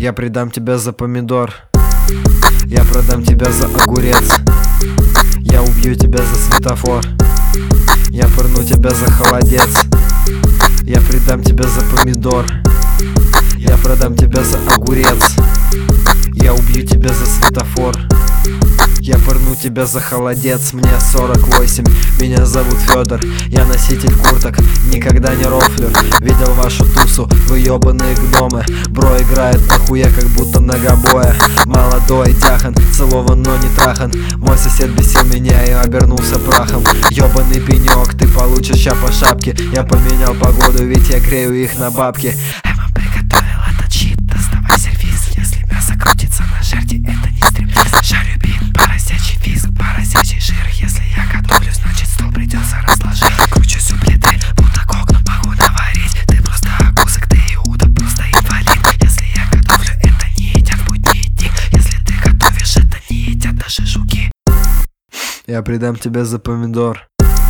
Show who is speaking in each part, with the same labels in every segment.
Speaker 1: Я предам тебя за помидор, я продам тебя за огурец, я убью тебя за светофор, я пырну тебя за холодец. Я предам тебя за помидор, я продам тебя за огурец, я убью тебя за светофор, я пырну тебя за холодец. Мне 48, меня зовут Федор, я носитель курток, никогда не рофлю. Видел вашу тусу, вы ебаные гномы. Бро играет нахуя, как будто многобоя. Молодой тяхан, целован, но не трахан. Мой сосед бесил меня и обернулся прахом. Ебаный пенек, ты получишь ща по шапке. Я поменял погоду, ведь я грею их на бабки.
Speaker 2: Эмма приготовил этот щит, доставай сервис. Если мясо крутится на жерди, это не стриптиз. Жарю бит, поросячий визг, поросячий жир. Если я готовлю, значит стол придется разложить. Кручусь у плиты, будто кок, но могу наварить. Ты просто окусок, ты Иуда, просто инвалид. Если я готовлю, это не едят в будние дни. Если ты готовишь, это не едят даже жуки.
Speaker 1: Я предам тебя за помидор,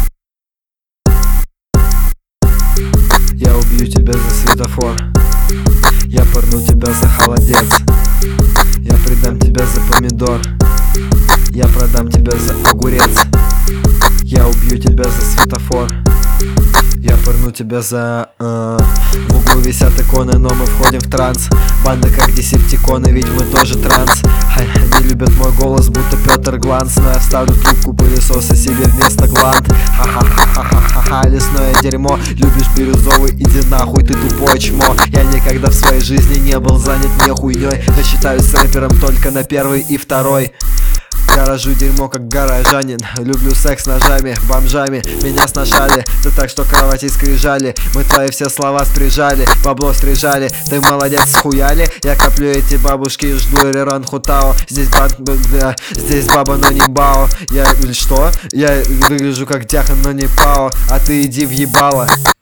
Speaker 1: я убью тебя за светофор, я пырну тебя за холодец. Я предам тебя за помидор, я продам тебя за огурец, я убью тебя за светофор, я пырну тебя за... В углу висят иконы, но мы входим в транс. Банда как десептиконы, ведь мы тоже транс. Они любят мой голос, будто Петр Гланс. Но я вставлю трубку пылесоса себе вместо гланд. Ха-ха-ха-ха-ха-ха, лесное дерьмо. Любишь бирюзовый, иди нахуй, ты тупое чмо. Я никогда в своей жизни не был занят не хуйней, но считаюсь с рэпером только на первый и второй. Гаражу дерьмо, как горожанин. Люблю секс ножами, бомжами. Меня сношали, да так что кровати скрижали. Мы твои все слова спряжали, бабло стрижали. Ты молодец, схуяли? Я коплю эти бабушки, жду реран хутао. Здесь здесь баба, но не бао. Я... что? Я выгляжу как тяхан, но не пао. А ты иди в ебало.